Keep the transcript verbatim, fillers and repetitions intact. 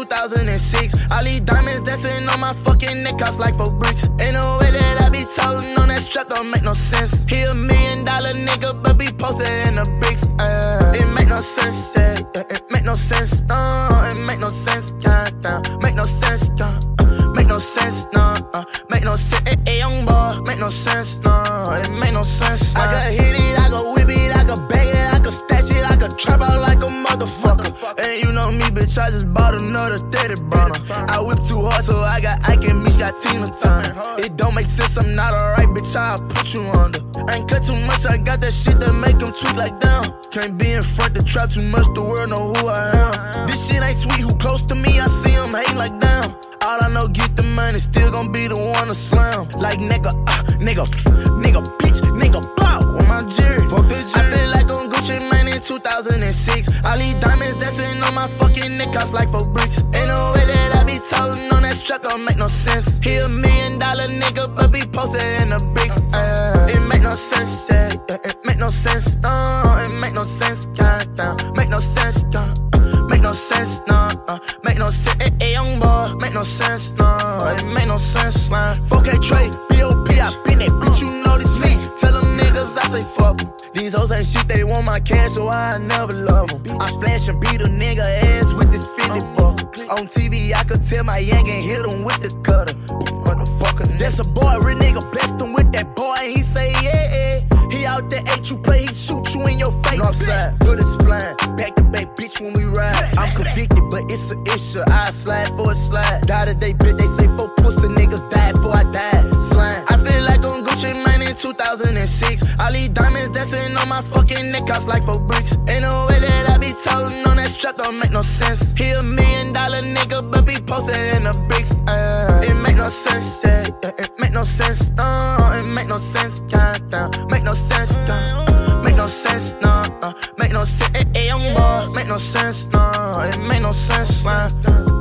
thousand six. All these diamonds dancing on my fucking neck cost like four bricks. Ain't no way that I be toting on that strap, don't make no sense. He a million dollar nigga, but be posted in the bricks. Uh, it make no sense, yeah. It make no sense, no. It make no sense, yeah. Make no sense, yeah. Make no sense, no. Uh, make no sense, eh, eh, young boy. Make no sense, no. It make no sense. Nah. I can hit it, I can whip it, I can bag it, I can stash it, I can trap out like a motherfucker. And you know me, bitch, I just bought another thirty burner. I whip too hard, so I got Ike and Meech got Tina Turner. It don't make sense, I'm not alright, bitch, I'll put you under. I ain't cut too much, I got that shit that make them tweak like down. Can't be in front, the trap too much, the world know who I am. This shit ain't sweet, who close to me, I see them hating like damn. All I know, get the money, still gon' be the one to slam. Like nigga, uh, nigga, nigga, bitch, nigga, blow on my jury. Fuck the jury. I feel like on Gucci Mane in two thousand six. All these diamonds dancing on my fucking neck cost like four bricks. Ain't no way that I be toting on that strap, don't make no sense. He a million dollar nigga, but be posted in the bricks. Uh, it make no sense, yeah. It make no sense, no. It make no sense, yeah. Make no sense, yeah. Make no sense, no. Uh, make no sense, eh, eh, young boy. Make no sense, no. It make no sense, man. four K trade, B O P, I been that bitch, you know this me. Tell them niggas I say fuck em. These hoes ain't shit, they want my cash, so I never love them. I flash and beat a nigga ass with this fifty buck. On T V, I could tell my yank and hit him with the cutter. Motherfucker, that's a boy, real nigga blessed him with that boy, and he say yeah, yeah. He out there, ain't you play, he shoot you in your face. Northside, bullets flying, back to back, bitch, when we ride. I'm convicted, but it's an issue. I slide for a slide. Die today, bitch, they say four pussy niggas died before I died. Slime. I feel like on Gucci Mane in two thousand six. All these diamonds dancing on my fucking neck cost like four bricks. Ain't no way that I be toting on that strap, don't make no sense. He a million dollar nigga, but be posted in the bricks. Uh, it make no sense, yeah. It make no sense, no. It make no sense, yeah. Make no sense, yeah. Make no sense, no. Uh, make no sense, eh, eh, young boy. Make no sense, no. It make no sense, man.